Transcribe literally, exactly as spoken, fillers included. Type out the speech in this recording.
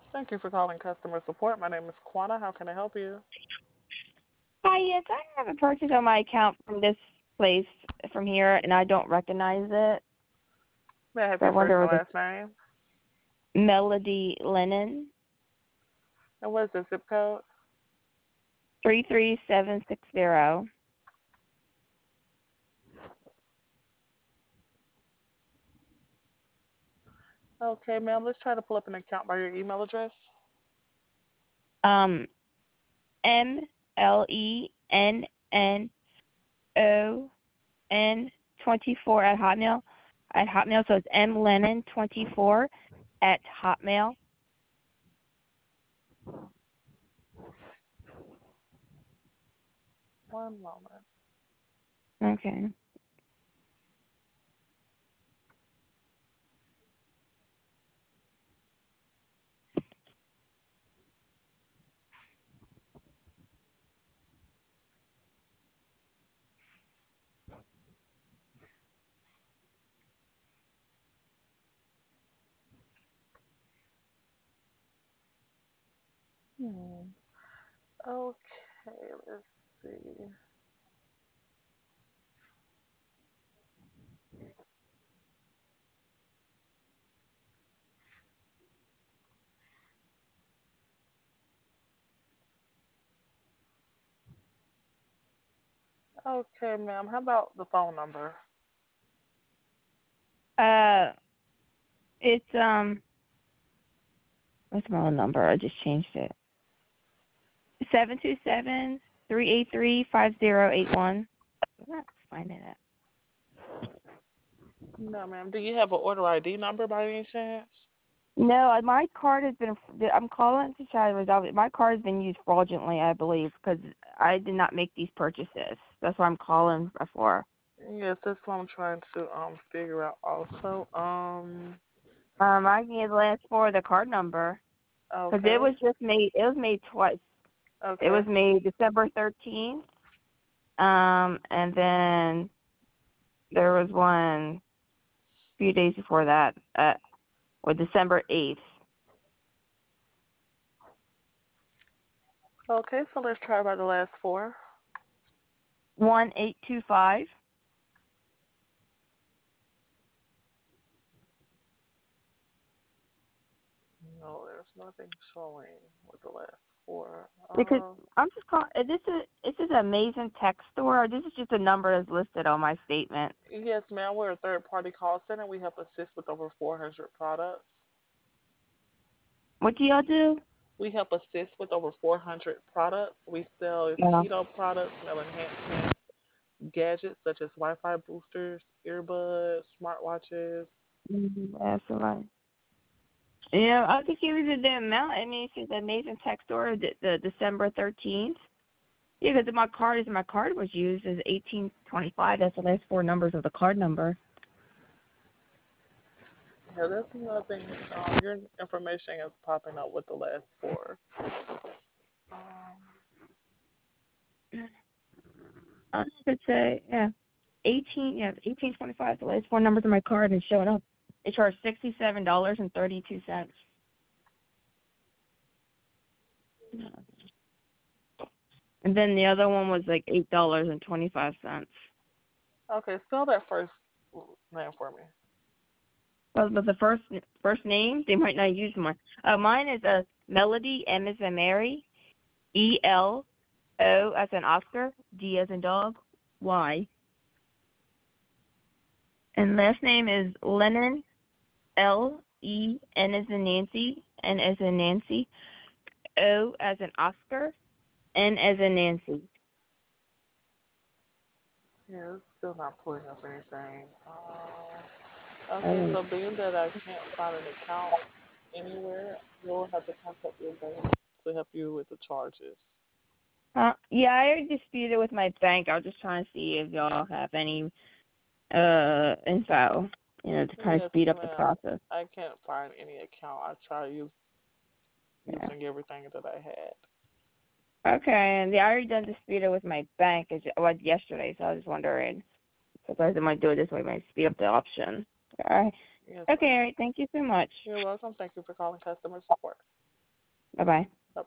Thank you for calling customer support. My name is Quana. How can I help you? Hi, yes, I have a purchase on my account from this place from here, and I don't recognize it. May I have So I your first wonder and if it's last name? Melody Lennon, And what is the zip code? three three seven six zero. Okay, ma'am. Let's try to pull up an account by your email address. Um, M L E N N O N twenty four at Hotmail. At Hotmail, so it's M Lennon twenty four at Hotmail. One moment. Okay. Hmm. Okay, let's see. Okay, ma'am. How about the phone number? Uh, it's um, what's my own number? I just changed it. Seven two seven three eight three five zero eight one. I'm not finding it. No, ma'am. Do you have an order I D number by any chance? No, uh, my card has been. I'm calling to try to resolve it. My card has been used fraudulently, I believe, because I did not make these purchases. That's what I'm calling for. Yes, that's what I'm trying to um figure out also. Um, Um, I can give the last four of the card number because okay, it let's, was just made. It was made twice. It okay. was made December thirteenth, um, and then there was one a few days before that, uh, or December eighth. Okay, so let's try by the last four. One eight two five. No, there's nothing showing with the last four. Because Um, I'm just calling. This is this is Amazing Tech Store. This is just a number that's listed on my statement. yes, ma'am. We're a third-party call center. We help assist with over four hundred products. What do y'all do? We help assist with over four hundred products. We sell Yeah. keto products, smell enhancement, gadgets such as Wi-Fi boosters, earbuds, smartwatches. Mm-hmm. That's right. Yeah, I think it was the amount. I mean, it's the Amazing Tech Store, the, the December thirteenth. Yeah, because my card is my card was used as eighteen twenty five. That's the last four numbers of the card number. Yeah, that's another thing. Um, your information is popping up with the last four. Um, I could say yeah, eighteen. Yeah, eighteen twenty five. The last four numbers of my card is showing up. They charged sixty seven dollars and thirty two cents. And then the other one was like eight dollars and twenty five cents. okay, spell that first name for me. But, but the first first name they might not use mine. Uh, mine is a Melody, M as in Mary, E L O as in Oscar, D as in dog, Y. And last name is Lennon, L E N as in Nancy, N as in Nancy, O as in Oscar, N as in Nancy. Yeah, it's still not pulling up anything. Um, okay, Oh. so being that I can't find an account anywhere, you'll have to contact your bank to help you with the charges. Uh, yeah, I already disputed with my bank. I was just trying to see if y'all have any uh info, you know, to kind of Yes, speed up the ma'am. process. I can't find any account. I tried use, Yeah. using everything that I had. Okay, and yeah, I already done disputed with my bank as well yesterday, so I was just wondering if I might do it this way, might speed up the option. All right. Yes, Okay, ma'am. all right. Thank you so much. You're welcome. Thank you for calling customer support. Bye-bye.